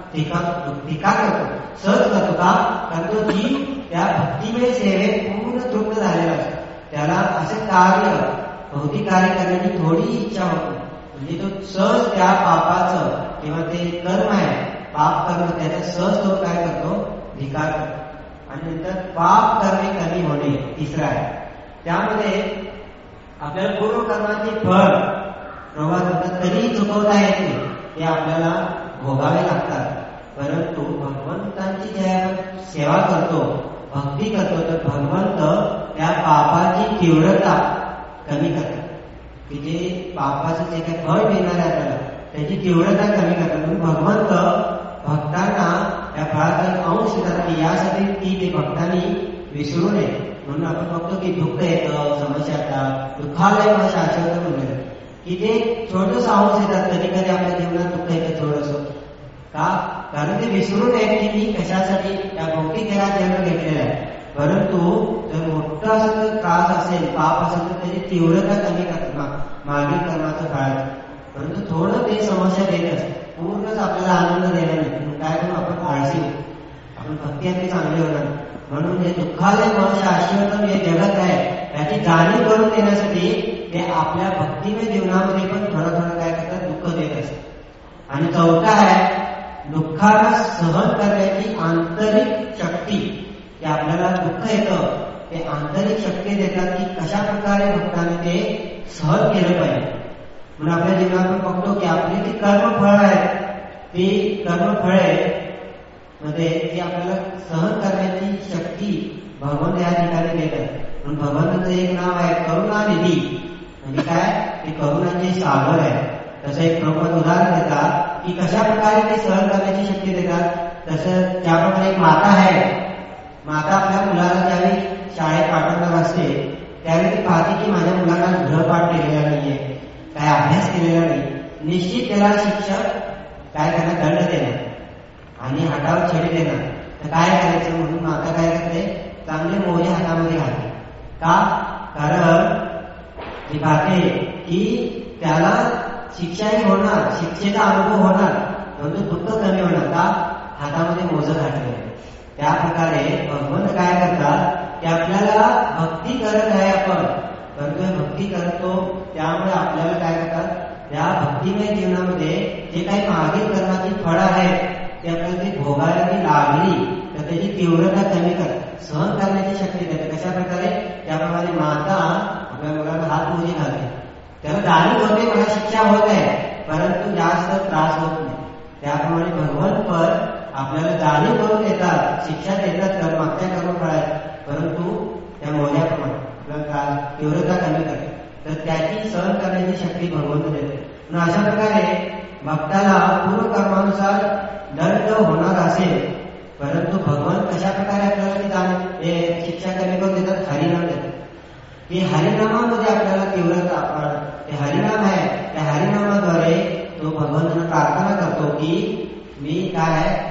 टीका टीका करतो, सहज करतो का? कारण तो जी त्या भक्तिमय सेवेत पूर्ण तृप्त झालेला असतो. त्याला असे कार्य भौतिक कार्य करण्याची थोडी इच्छा होती, म्हणजे तो सहज त्या पापाचं किंवा ते कर्म आहे पाप कर्म त्याचा सहज तो काय करतो, धिकार करतो. आणि नंतर पाप करणे कमी होणे तिसरा आहे. त्यामध्ये आपल्याला पूर्व कर्माचे फळ प्रवास होतात तरीही चुकवता येत नाही, ते आपल्याला भोगावे लागतात. परंतु भगवंतांची ज्या सेवा करतो, भक्ती करतो, तर भगवंत त्या पापाची तीव्रता कमी करतात, की जे पापाचं जे काही फळ मिळणार आहे आपल्याला त्याची तीव्रता कमी करतात. म्हणून भगवंत भक्तांना त्या फळाचा एक अंश देतात, की यासाठी ती ते भक्तांनी विसरू नये. म्हणून आपण बघतो की दुःख येतं, समस्या येतात, दुःखालय मग शाश्वत म्हणलं की ते छोटस अंश येतात. कधी कधी आपल्या जीवनात दुःख येतं थोडस का, कारण ते विसरून नये की मी कशासाठी त्या भौतिक जगात जन्म घेतलेला आहे. परंतु जर मोठा असं जर त्रास असेल, पाप असेल, तर त्याची तीव्रता कमी करतात मागील कर्माचं फळाचं. परंतु थोडं ते समस्या देत असते, पूर्णच आपल्याला आनंद देणार नाही. काय करू आपण, आळशी आपण भक्ती आपली चांगली होणार. म्हणून हे दुःखालय मग शाश्वत हे जगत आहे त्याची जाणीव करून देण्यासाठी ते आपल्या भक्तिमय जीवनामध्ये पण थोडं थोडं काय करतात, दुःख देत असतात. आणि चौथा आहे दुःखाला सहन करण्याची आंतरिक शक्ती. की आपल्याला दुःख येतं ते आंतरिक शक्ती देतात की कशा प्रकारे भक्ताने ते सहन केलं पाहिजे. म्हणून आपल्या जीवनात आपण बघतो की आपली जी कर्मफळ आहेत ती कर्मफळे मध्ये ती आपल्याला सहन करण्याची शक्ती भगवंत या ठिकाणी देतात. म्हणून भगवंताचं एक नाव आहे करुणानिधी, म्हणजे काय, ते करुणाचे सागर आहे. तसं एक प्रमुख उदाहरण देतात की कशा प्रकारे ते सहन करण्याची शक्ती देतात. तसं त्याप्रमाणे एक माता आहे, माता आपल्या मुलाला ज्यावेळी शाळेत पाठवणार असते त्यावेळी ती पाहते की माझ्या मुलाला गृहपाठ केलेला नाहीये, काय अभ्यास केलेला नाही, निश्चित त्याला शिक्षक काय करणार, दंड देणार आणि हातावर छडी देणार. तर काय करायचं म्हणून माता काय करते, चांगले मोजे हातामध्ये घालते. का, कारण ती पाहते की त्याला शिक्षाही होणार, शिक्षेचा अनुभव होणार, परंतु दुःख कमी होणार. का, हातामध्ये मोजं घातलेलं आहे. त्या प्रकारे भगवंत काय करतात की आपल्याला भक्ती करत आहे आपण, परंतु भक्ती करतो त्यामुळे आपल्याला काय करतात, त्या भक्तिमय जीवनामध्ये जे काही मागील कर्माची फळं आहेत ते आपल्याला ती भोगायला ती लागली तर त्याची तीव्रता कमी करतात, सहन करण्याची शक्ती देते. कशा प्रकारे, त्याप्रमाणे माता आपल्या मुलाला हात मोजी घालते, त्याला जाणीव होते मला शिक्षा होत आहे परंतु जास्त त्रास होत नाही. त्याप्रमाणे भगवंत पण आपल्याला जाणीव करून देतात, शिक्षा देतात तर मागच्या कर्म फळात, परंतु त्या मोज्याप्रमाणे आपल्याला तीव्रता कमी करतात. तर त्याची सहन करण्याची शक्ती भगवंत देते. म्हणून अशा प्रकारे भक्ताला पूर्व कर्मानुसार दंड होणार असेल, परंतु भगवान कशा प्रकारे आपल्याला ती जाणीव हे शिक्षा कमी करून देतात, हरिनाम देतात. की हरिनामामध्ये आपल्याला तीव्रता, ते हरिनाम आहे त्या हरिनामाद्वारे तो भगवंतांना प्रार्थना करतो की मी काय आहे,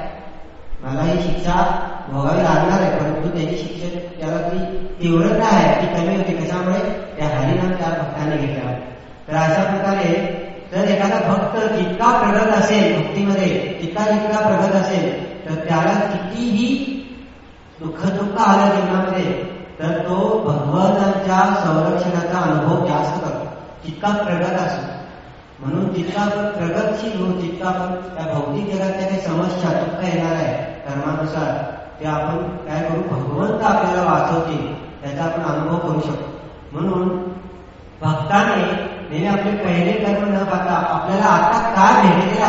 मला ही शिक्षा भोगावी लागणार आहे, परंतु त्याची शिक्षा त्याला ती तीव्रता आहे ती कमी होती. कशामुळे, त्या हरिनाम त्या भक्ताने घेतला. तर अशा प्रकारे जर एखादा भक्त जितका प्रगत असेल भक्तीमध्ये, जितका जितका प्रगत असेल, तर त्याला कितीही दुःख दुःख आलं जीवनामध्ये तर तो भगवंतांच्या संरक्षणाचा अनुभव जास्त करतो, जितका प्रगत असतो. म्हणून जितका आपण प्रगतशील होऊ, जितका आपण त्या भौतिक जगातल्या काही समस्या दुःख येणार आहे कर्मानुसार ते आपण काय करू, भगवंत आपल्याला वाचवतील त्याचा आपण अनुभव करू शकतो. म्हणून भक्ताने नेहमी आपले पहिले कर्म न पाहता आपल्याला आता काय भेटलेलं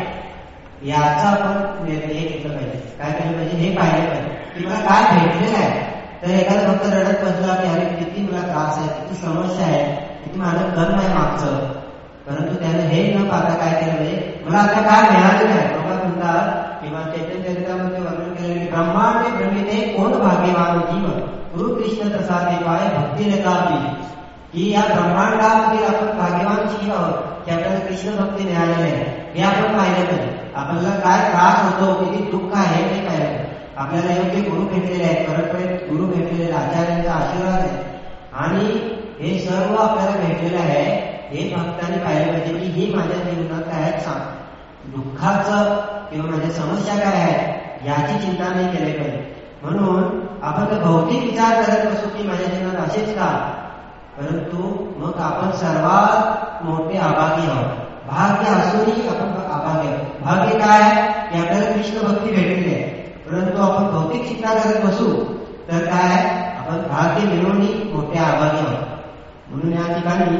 आहे याचा आपण निर्णय घेतला पाहिजे. काय केलं पाहिजे, हे पाहिलं पाहिजे की मला काय भेटलेलं आहे. तर एखादा भक्त रडत बसला की अरे किती मला त्रास आहे, किती समस्या आहे, किती माझं कर्म आहे मागचं, परंतु त्याने हे न पाहता काय केलं पाहिजे, मला आता काय मिळालेलं आहे. बाबा म्हणतात किंवा चैतन्य चरित्रामध्ये वर्णन केलेले ब्रह्मांडे ब्रह्मिते कोण भाग्यवान जीव गुरु कृष्ण प्रसादे पाय भक्ती नेता की या ब्रह्मांडामध्ये आपण भाग्यवान जीव आहोत की आपल्याला कृष्ण भक्ती मिळालेली आहे. हे आपण पाहिलं पाहिजे. आपल्याला काय त्रास होतो, किती दुःख आहे ते पाहिलं. आपल्याला योग्य गुरु भेटलेले आहेत, परत गुरु भेटलेले, आचार्यांचा आशीर्वाद आहे आणि हे सर्व आपल्याला भेटलेलं आहे. हे भक्तांनी पाहिलं पाहिजे की हे माझ्या जीवनात काय सांग दुःखाचं किंवा माझ्या समस्या काय आहेत याची चिंता नाही केली पाहिजे. म्हणून आपण भौतिक विचार करत बसू की माझ्या जीवनात असेच का, परंतु मग आपण सर्वात मोठे अभागी आहोत. भाग्य असूनही आपण अभागी आहोत. भाग्य काय आहे की आपल्याला कृष्ण भक्ती भेटलेली आहे, परंतु आपण भौतिक चिंता करत बसू तर काय आपण भाग्य मिळवूनही मोठे अभागी आहोत. म्हणून या ठिकाणी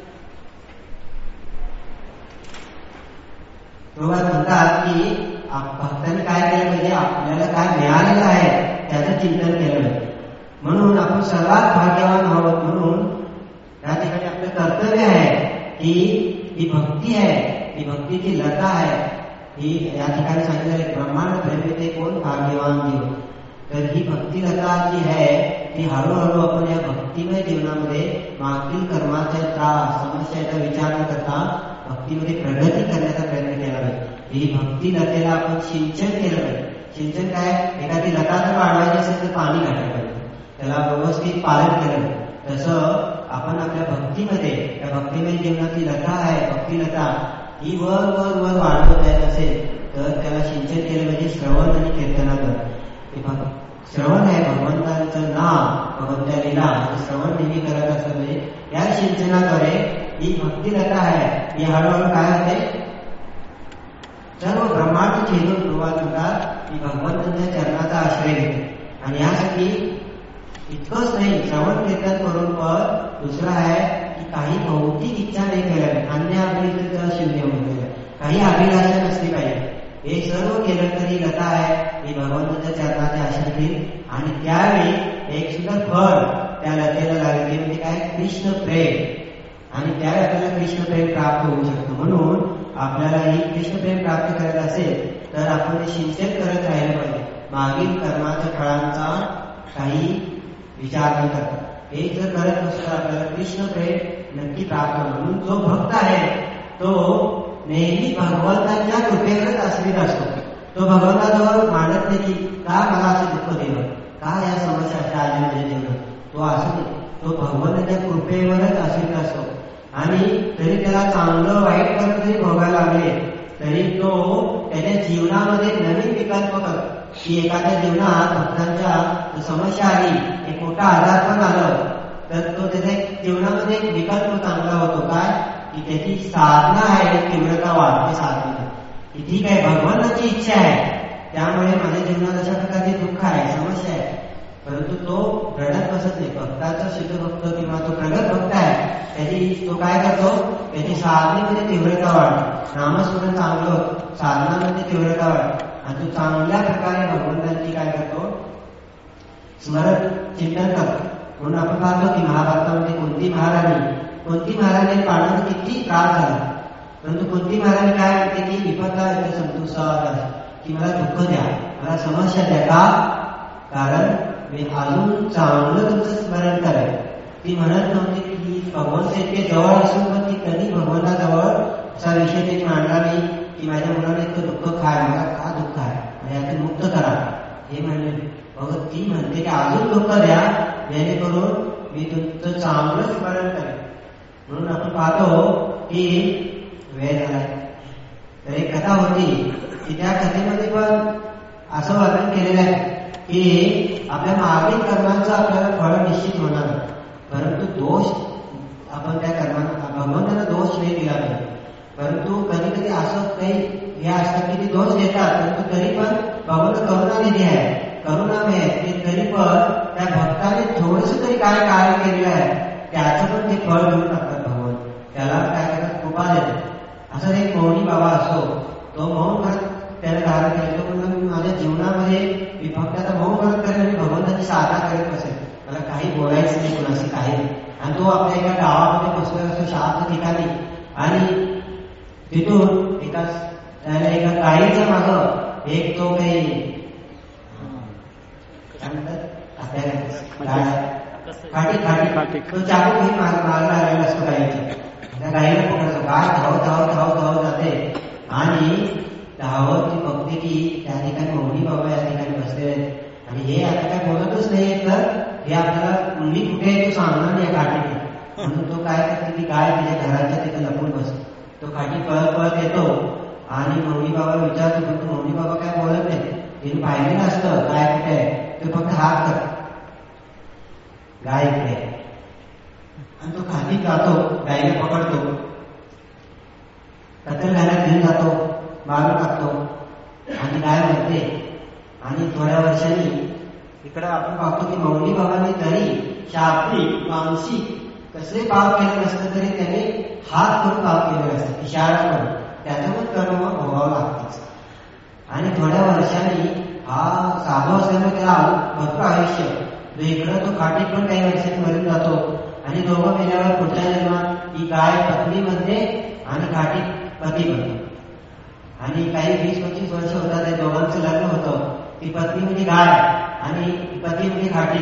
प्रभुपाद म्हणतात की भक्तांनी काय केलं पाहिजे, आपल्याला काय मिळालेलं आहे त्याचं चिंतन केलं पाहिजे. म्हणून आपण सर्वात भाग्यवान आहोत. म्हणून या ठिकाणी आपलं कर्तव्य आहे की ही भक्ती आहे, ही भक्तीची लता आहे. ही या ठिकाणी सांगितलं ब्रह्मांड प्रेमिते कोण भाग्यवान जीव. तर ही भक्ती लता जी आहे ती हळूहळू आपण या भक्तिमय जीवनामध्ये मागील कर्माच्या त्रास समस्याचा विचार न करता भक्तीमध्ये प्रगती करण्याचा प्रयत्न केला पाहिजे. ही भक्ती लतेला आपण सिंचन केलं पाहिजे. सिंचन काय, एखादी लता जर वाढवायची असेल तर पाणी घातलं पाहिजे, त्याला व्यवस्थित पालन केलं पाहिजे. तसं आपण आपल्या भक्तीमध्ये, त्या भक्तिमय जीवनाची लता आहे भक्ती लता, ही वर वर वर वाढवत जायचं असेल तर त्याला सिंचन केलं पाहिजे श्रवण आणि कीर्तनाद्वारे. श्रवण आहे भगवंतांचं नाम, भगवंता लीला श्रवण नेहमी करत असलं पाहिजे. या सिंचनाद्वारे ही भक्ती लता आहे ही हळूहळू काय होते, सर्व ब्रह्मांड छेदून सुरुवात होतात की भगवंतांच्या चरणाचा आश्रय घेते. आणि यासाठी इतकंच नाही, श्रवण कीर्तन करून पण दुसरं आहे की काही भौतिक इच्छा नाही केल्या, अन्य अभिलाषा शून्य होते, काही अभिलाषा नसली पाहिजे. हे सर्व केलं तरी लता आहे ही भगवंताच्या चरणाचे आश्रय घेईल. आणि त्यावेळी एक सुद्धा फळ त्या लतेला लागते, म्हणजे काय, कृष्ण प्रेम. आणि त्यावेळी आपल्याला कृष्ण प्रेम प्राप्त होऊ शकतो. म्हणून आपल्याला ही कृष्ण प्रेम प्राप्त करायचं असेल तर आपण हे सिंचन करत राहिलं पाहिजे, मागील कर्माच्या फळांचा काही विचार न करता. हे जर करत नसतं तर आपल्याला कृष्ण प्रेम नक्की प्राप्त होईल. म्हणून जो भक्त आहे तो नेहमी भगवंताच्या कृपेवरच आश्रित असतो. तो भगवंताजवळ मानत नाही की का मला असं दुःख दिलं, का या समस्या अशा आल्या माझ्या जीवनात. तो असं नाही, तो भगवंताच्या कृपेवरच आश्रित असतो. आणि तरी त्याला चांगलं वाईट कर्म जरी भोगायला लागले तरी तो त्याच्या जीवनामध्ये नवीन विकल्प करतो. की एखाद्या जीवनात भक्तांच्या समस्या आली, एक मोठा आजार पण आलं तर तो त्याच्या जीवनामध्ये एक विकल्प चांगला होतो. काय की त्याची साधना आहे, तीव्रता वाढते साधना की ठीक आहे भगवंताची इच्छा आहे त्यामुळे माझ्या जीवनात अशा प्रकारचे दुःख आहे, समस्या आहे, परंतु तो रडत बसत नाही. भक्ताचा शुद्ध भक्त किंवा तो प्रगत भक्त आहे त्याची तो काय करतो, त्याची साधनेमध्ये तीव्रता वाढते, नामस्मरण चांगलं होतं, साधनामध्ये तीव्रता वाढते. आणि तो चांगल्या प्रकारे भगवंतांची काय करतो, स्मरण चिंतन करतो. म्हणून आपण पाहतो की महाभारतामध्ये कोणती महाराणी कोणती महाराणी पाण्याचा किती त्रास झाला, परंतु कोणती महाराणी काय म्हणते की विपदा येते संतोषावर की मला दुःख द्या, मला समस्या द्या. का, कारण मी अजून चांगलं तुमचं स्मरण करेल. ती म्हणत नव्हती की भगवंत इतके जवळ असून पण ती कधी भगवंताजवळ असा विषय त्यांनी मांडला नाही की माझ्या मुलाने इतकं दुःख काय, मला का दुःख आहे, यातून मुक्त करा हे म्हणले. बघ ती म्हणते की अजून दुःख द्या जेणेकरून मी तुमचं चांगलं स्मरण करेन. म्हणून आपण पाहतो की वेळ झाला तर एक कथा होती की त्या कथेमध्ये पण असं वर्णन केलेलं आहे की आपल्या मागील कर्मांचं आपल्याला फळ निश्चित होणार, परंतु दोष आपण त्या कर्मांना भगवंतांना दोष नाही दिला पाहिजे. परंतु कधी कधी असं काही हे असतं की ते दोष देतात, परंतु तरी पण भगवंत करुणानिधी आहे, करुणामय आहे, ते तरी पण त्या भक्ताने थोडस तरी काय कार्य केलेलं आहे त्याचं पण ते फळ घेऊन टाकतात भगवंत, त्याला काय करतात, कृपा देतात. असं एक मौनी बाबा असतो, तो मौन व्रत त्याला धारण केलं, तो म्हणून माझ्या जीवनामध्ये मी फक्त आता मौन व्रत करेन आणि भगवंताची साधना करत असेल, मला काही बोलायचं नाही कोणाशी काही. आणि तो आपल्या एका गावामध्ये बसलेला असतो शांत ठिकाणी, आणि तिथून एका त्याला एका गाडीच्या मागं एक तो काही काय म्हणतात खाटी खाटी तो चाकू घेऊन मागला आलेला असतो गाडीच्या. त्या गाडीला पकडतो, गाय धावत धावत धावत धावत जाते आणि धावत ती बघते की त्या ठिकाणी मौनी बाबा या ठिकाणी बसले आहेत आणि हे आता काय बोलतच नाही तर हे आपल्याला मी कुठे तो सांगणार नाही गाडीने. म्हणून तो काय करते की गाय तिच्या घराच्या तिथे लपून बसतो. तो खाटी पळत पळत येतो आणि मौली बाबा विचारतो, पण मौली बाबा काय बोलत नाही. तिने पाहिलेलं असतं गाय कुठे आहे, ते फक्त हात कर गाय इकडे, आणि तो खाली जातो, गायला पकडतो, कत्तल घालत घेऊन जातो, मारून टाकतो आणि गाय मरते. आणि थोड्या वर्षांनी इकडं आपण पाहतो की मौली बाबांनी तरी शाब्दिक मानसिक कसले पाप केले नसतं तरी त्याने हात करून पाप केलेले असतात, इशारा करून, त्याच्यावर कर्म भोगावं लागतेच. आणि थोड्या वर्षांनी हा साधू असल्यामुळे त्याला भरपूर आयुष्य, इकडं तो खाटीत पण काही वर्षांनी मरून जातो. आणि दोघं मेल्यावर पुढच्या जन्मात ही गाय पत्नी बनते आणि खाटीत पती बनतो. आणि काही वीस पंचवीस वर्ष होतात, त्या दोघांचं लग्न होतं. ती पत्नी म्हणजे गाय आणि पती म्हणजे खाटी.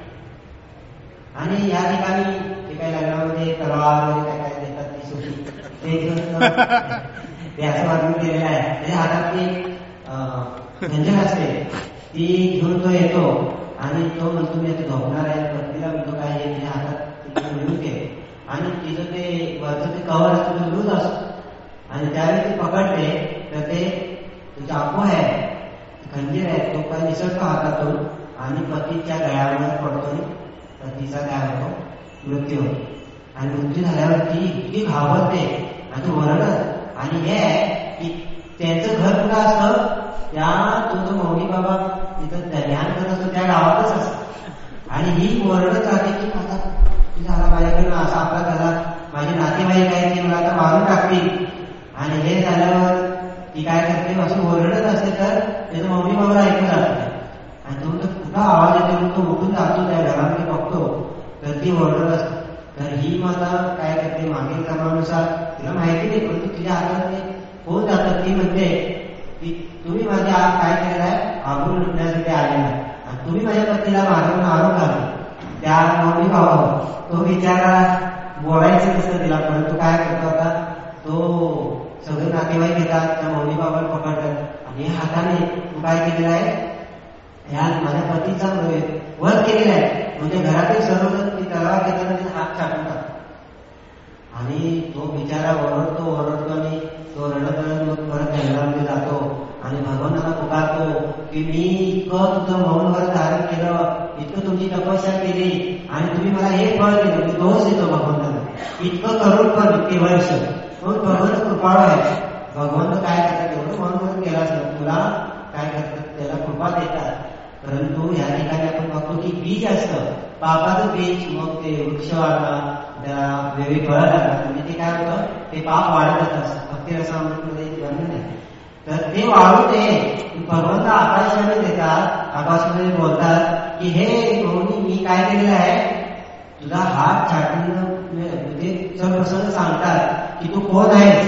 आणि या ठिकाणी ते काही लग्नामध्ये तलवार वगैरे काय काय देतात ती सुशी, ते घेऊन ते असं वागून केलेलं आहे. त्याच्या हातात ती झंझट असते, ती घेऊन तो येतो आणि तो म्हणतो मी आता झोपणार आहे. पत्नीला म्हणतो काय हे त्याच्या हातात मिळून घे, आणि तिचं ते वरचं ते कवर असतं तो लूज असतो. आणि त्यावेळी ती पकडते तर ते चाकू आहे, खंजीर आहे, तो काय निसटतो हातातून आणि पतीच्या गळ्यावर पडतो. पतीचा काय होतो, मृत्यू होतो. आणि मृत्यू झाल्यावरती इतकी घाबरते आणि तो ओरडत. आणि हे की त्यांचं घर कुठं असतं, त्या तुमचं मौली बाबा तिथं ध्यान करत असतो त्या गावातच असतं. आणि ही ओरडत राहते की आता झाला माझ्याकडून असा आपला झाला, माझे नातेवाईक आहे ते मला आता मारून टाकतील. आणि हे झाल्यावर ती काय करते, असं ओरडत असते तर त्याचं मौली बाबाला ऐकून जात. आणि तो कुठला आवाज येतो, तो उठून जातो, त्या घरामध्ये बघतो तर ती ओरडत असते. तर ही माता काय करते, मागील कर्मानुसार तिला माहिती नाही, परंतु तिच्या हातात होऊन जातात. ती म्हणते की तुम्ही माझ्या काय केलेलं आहे, आबरू लुटण्यासाठी आलेला आहे आणि तुम्ही माझ्या पतीला मारून मारून घालू. त्या मौली बाबा तो बिचारा बोलायचं नसतं तिला, परंतु काय करतो आता, तो सगळे नातेवाईक येतात, त्या मौली बाबाला पकडतात आणि हाताने तू काय केलेलं आहे, या माझ्या पतीचा वध केलेला आहे. म्हणजे घरातील सर्वजण ती तलवार घेतात, हात छाटून टाकतात. आणि तो बिचारा ओरडतो ओरडतो आणि तो रडत रडत परत जंगलामध्ये जातो आणि भगवानाला पुकारतो की मी इतकं तुझं मौन व्रत धारण केलं, इतकं तुमची तपस्या केली आणि तुम्ही मला हे फळ दिलं. मी दोष देतो भगवंताला, इतकं करून पण इतके वर्ष. म्हणून भगवंत कृपाळू आहे. भगवंत काय करतात, एवढं मौन व्रत केलं असतं तुला काय करतात, त्याला कृपा देतात. परंतु या ठिकाणी आपण बघतो की बीज असतं, पापाचं बीज, मग ते वृक्ष वाढतात, त्याला वेगळी फळं लागतात. म्हणजे ते काय होतं, ते पाप वाढतच असतं. भक्ती रसामध्ये वर्णन आहे. तर ते वाढू दे, भगवंत आकाशामध्ये देतात, आकाशामध्ये बोलतात की हे मौनी मी काय केलेलं आहे, तुझा हात छाटून म्हणजे सर्वप्रसंग सांगतात की तू कोण आहेस,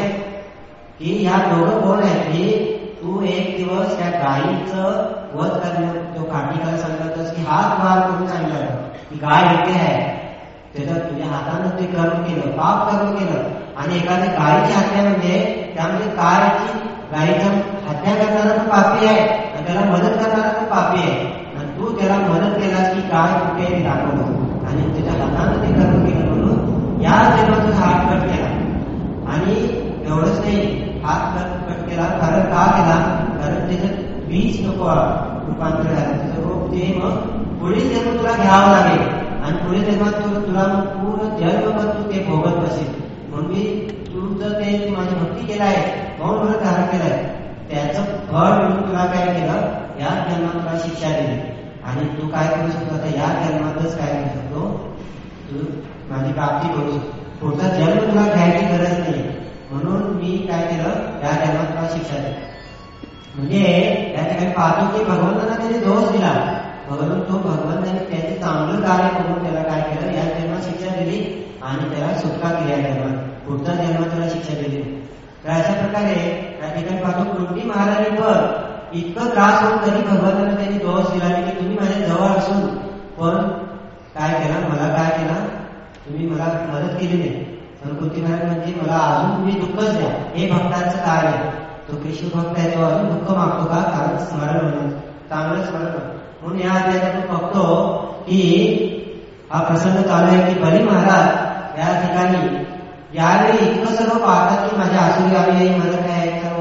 की ह्या दोघं कोण आहेत, की तू एक दिवस त्या गायीचं वध करण्यात तो काठीकाला सांगतोस की हात मार करून सांगितलं की गाय येते आहे, त्याच्यात तुझ्या हातानं ते कर्म केलं, पाप कर्म केलं. आणि एखाद्या गायीची हत्या म्हणजे त्यामध्ये गायची गायीचा हत्या करणारा पण पापी आहे आणि त्याला मदत करणारा पण पापी आहे. आणि तू त्याला मदत केलास की गाय कुठे आहे दाखवलं आणि त्याच्या हातानं ते कर्म केलं, म्हणून या जन्माचा हात कट केला. आणि एवढंच नाही, हात कट कट केला कारण का केला, कारण त्याच्यात बीज नको रूपांतर झालं, त्याचं रोप ते मग पुढील जन्म तुला घ्यावं लागेल आणि पुढील जन्मात तुला तुला पूर्ण जन्मभर तू ते भोगत बसेल. म्हणून मी तुझं ते माझी भक्ती केलं आहे, मौन व्रत धारण केलं आहे, त्याचं फळ म्हणून तुला काय केलं, या जन्मात तुला शिक्षा दिली. आणि तू काय करू शकतो, आता या जन्मातच काय करू शकतो, तू माझी प्राप्ती करू शकतो. पुढचा जन्म तुला घ्यायची गरज नाही. म्हणून मी काय केलं, या जन्मात तुला शिक्षा दिली. म्हणजे या ठिकाणी पाहतो की भगवंतांना त्याने दोष दिला, म्हणून तो भगवंताने त्याचे चांगलं कार्य करून त्याला काय केलं, या जन्मात शिक्षा दिली आणि त्याला सुटका केली. या जन्मात पुढच्या जन्मात त्याला शिक्षा दिली. तर अशा प्रकारे या ठिकाणी पाहतो कुंती महाराणी पण इतकं त्रास होऊन तरी भगवंताने त्यांनी दोष दिला की तुम्ही माझ्या जवळ असून पण काय केला, मला काय केला, तुम्ही मला मदत केली नाही. तर कुंती महाराज म्हणजे मला अजून तुम्ही दुःखच द्या, हे भक्तांचं कार्य. तो कृष्ण भक्त आहे, तो अजून दुःख मागतो का, कारण स्मरण म्हणून चांगलं स्मरण. म्हणून या अध्यायात आपण बघतो की हा प्रसंग चालू आहे की बली महाराज या ठिकाणी यावेळी इतकं सर्व पाहतात की माझ्या आसुरी आम्ही मदत आहे, सर्व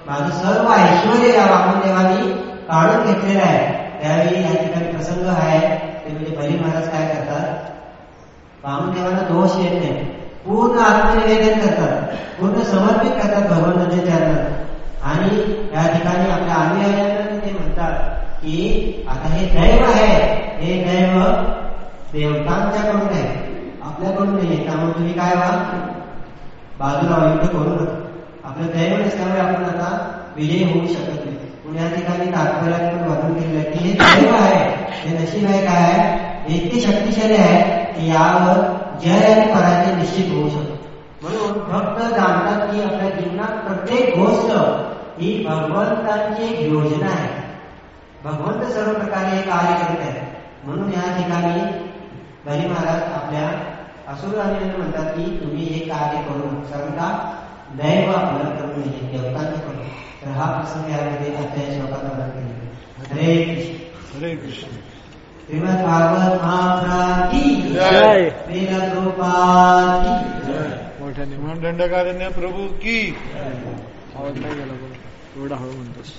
माझं सर्व ऐश्वर या वामनदेवानी काढून घेतलेलं आहे. त्यावेळी या ठिकाणी प्रसंग आहे ते म्हणजे बली महाराज काय करतात, वामनदेवाला दोष येत नाही, पूर्ण आत्मनिवेदन करतात, पूर्ण समर्पित करतात भगवंताच्या चरणात. आणि या ठिकाणी आपल्या अनुयायांना ते म्हणतात की आता हे दैव आहे, हे दैव देवतांच्याकडून आहे, आपल्याकडून नाही. त्यामुळे तुम्ही काय व्हा, बाजूला युद्ध करू नका. आपलं दैव नसल्यामुळे आपण आता विजयी होऊ शकत नाही. म्हणून या ठिकाणी तात्पर्यात पण वर्णन केलेलं आहे की हे दैव आहे, हे नशीब आहे, काय आहे, इतके शक्तिशाली आहे की यावर जय आणि पराजय निश्चित होऊ शकतो. म्हणून भक्त जाणतात की आपल्या जीवनात प्रत्येक गोष्ट ही भगवंतांची एक योजना आहे. भगवंत सर्व प्रकारे हे कार्य करत आहे. म्हणून या ठिकाणी बली महाराज आपल्या असुरांना म्हणतात की तुम्ही हे कार्य करू नका, कारण का दैव आपल्याला करून नाही, देवतांचं करू. तर हा प्रसंग यामध्ये आजच्या श्लोकात वर्णन केलेला. हरे कृष्ण हरे कृष्ण. श्रीमद भागवत महापुराण की जय, श्रील प्रभुपाद की जय, मोठ्याने दंडकारण्य प्रभू की. आवाज नाही गेला बघ, एवढा हळू म्हणतोस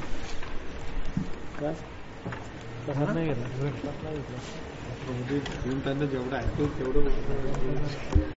काय, तसाच नाही गेला, तसाच नाही घेतला. त्यांना जेवढं ऐकतो तेवढं